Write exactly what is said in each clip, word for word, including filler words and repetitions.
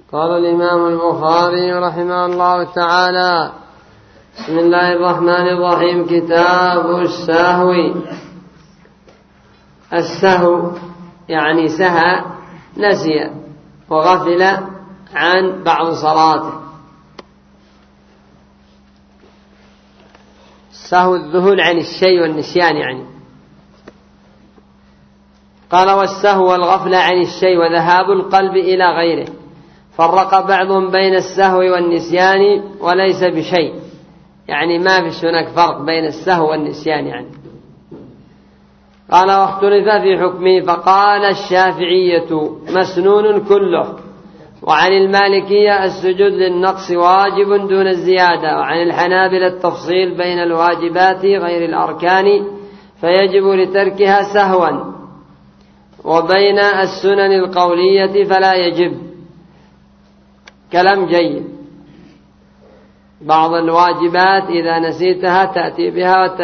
قال الإمام البخاري رحمه الله تعالى: بسم الله الرحمن الرحيم. كتاب السهو. السهو يعني سهى، نسي وغفل عن بعض صلاته. السهو الذهول عن الشيء والنسيان يعني. قال: والسهو والغفل عن الشيء وذهاب القلب إلى غيره. فرق بعضهم بين السهو والنسيان وليس بشيء، يعني ما فيش هناك فرق بين السهو والنسيان يعني. قال: واختلف في حكمه، فقال الشافعية مسنون كله، وعن المالكية السجود للنقص واجب دون الزيادة، وعن الحنابلة التفصيل بين الواجبات غير الأركان فيجب لتركها سهوا، وبين السنن القولية فلا يجب. كلام جيد. بعض الواجبات إذا نسيتها تأتي بها وت...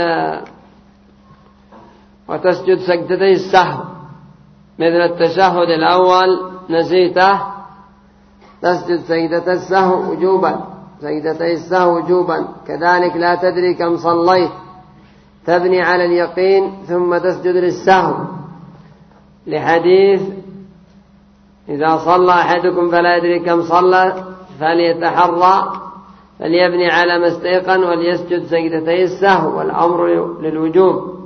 وتسجد سجدتي السهو، مثل التشهد الأول نسيته تسجد سجدة السهو وجوبا، سجدتي السهو وجوبا. كذلك لا تدري كم صليت تبني على اليقين ثم تسجد للسهو، لحديث: إذا صلى أحدكم فلا يدري كم صلى فليتحرى فليبني على ما استيقن وليسجد سجدتي السهو، والأمر للوجوب.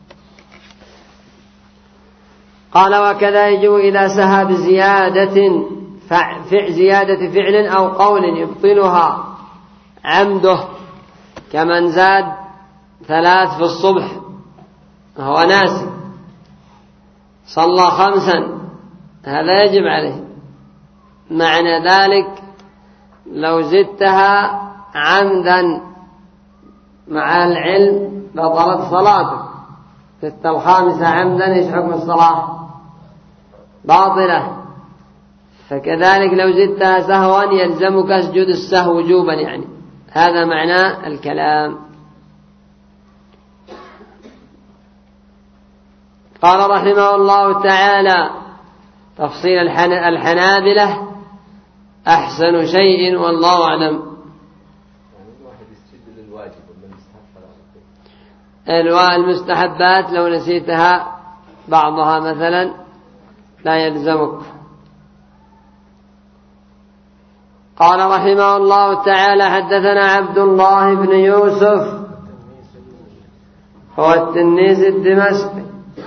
قال: وكذا يجب إذا سهى بزيادة زيادة فعل أو قول يبطلها عمده، كمن زاد ثلاث في الصبح وهو ناسي، صلى خمسا، هذا يجب عليه. معنى ذلك لو زدتها عمدا مع العلم بطلت صلاته. ستة الخامسة عمدا، ايش حكم الصلاة؟ باطلة. فكذلك لو زدتها سهوا يلزمك اسجد السهو وجوبا يعني. هذا معنى الكلام. قال رحمه الله تعالى: تفصيل الحنابلة أحسن شيء والله أعلم. المستحبات لو نسيتها بعضها مثلا لا يلزمك. قال رحمه الله تعالى: حدثنا عبد الله بن يوسف هو التنيسي الدمشقي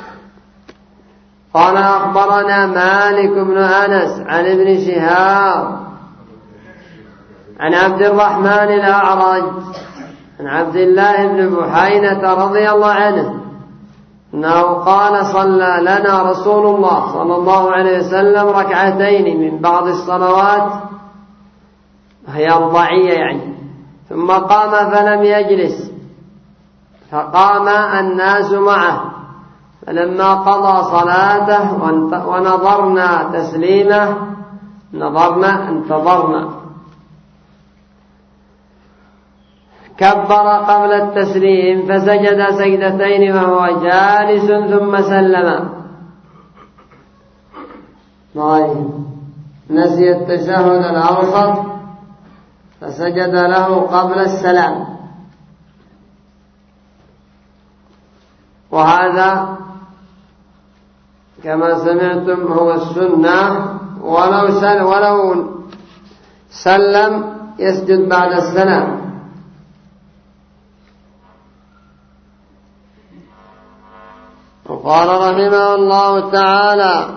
قال: أخبرنا مالك بن أنس عن ابن شهاب عن عبد الرحمن الأعرج عن عبد الله بن بحينة رضي الله عنه أنه قال: صلى لنا رسول الله صلى الله عليه وسلم ركعتين من بعض الصلوات، هي رباعية يعني، ثم قام فلم يجلس، فقام الناس معه، فلما قضى صلاته ونظرنا تسليمه، نظرنا انتظرنا، كبر قبل التسليم فسجد سجدتين وهو جالس ثم سلم. طيب، نسي التشهد الأوسط فسجد له قبل السلام، وهذا كما سمعتم هو السنة، ولو سلم, ولو سلم يسجد بعد السلام. وقال رحمه الله تعالى: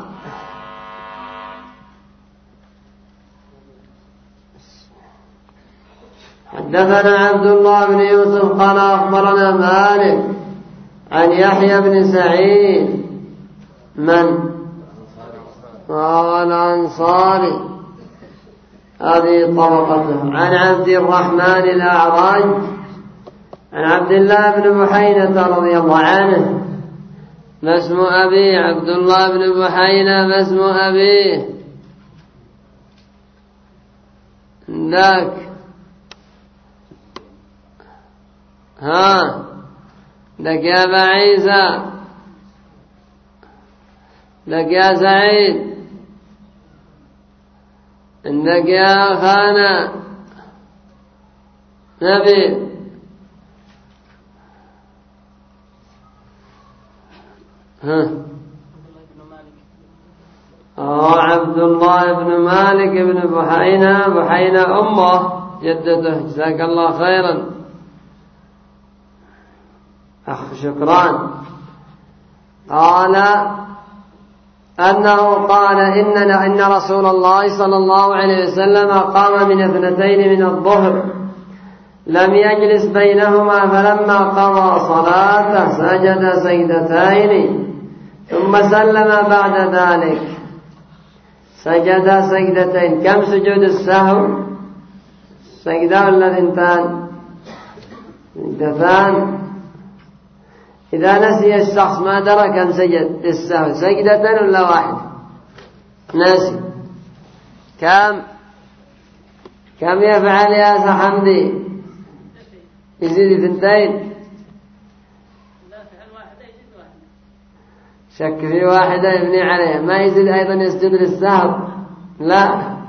حدثنا عبد الله بن يوسف قال: أخبرنا مالك عن يحيى بن سعيد من وهو الأنصاري، هذه طبقته، عن عبد الرحمن الأعرج عن عبد الله بن بحينة رضي الله عنه. ما اسم أبي؟ عبد الله بن بحينة. ما اسم أبيه؟ ذاك ها لك يا أبا عيسى، لك يا سعيد. عندك يا أخانا نبي ها أو عبد الله بن مالك بن بحينة بحينة أمه جدته جزاك الله خيرا أخ شكران قال أنه قال إننا إن رسول الله صلى الله عليه وسلم قام من اثنتين من الظهر لم يجلس بينهما فلما قضى صلاته سجد سجدتين ثم سلم بعد ذلك سجد سجدتين. كم سجود السهو؟ سجدة ولا ثنتان؟ سجدتان. إذا نسي الشخص ما درى كم سجد السهو سجدة ولا واحد؟ ناسي كم كم يفعل يا سحمدي؟ يزيد ثنتين؟ شك في واحدة يبني عليها ما يزيد أيضا يسجد للسهو؟ لا.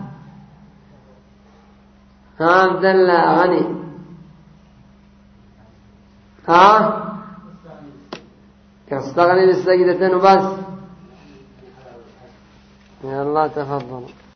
ها عبد الله غني ها يستغني بالسجدتين وبس. يا الله تفضل.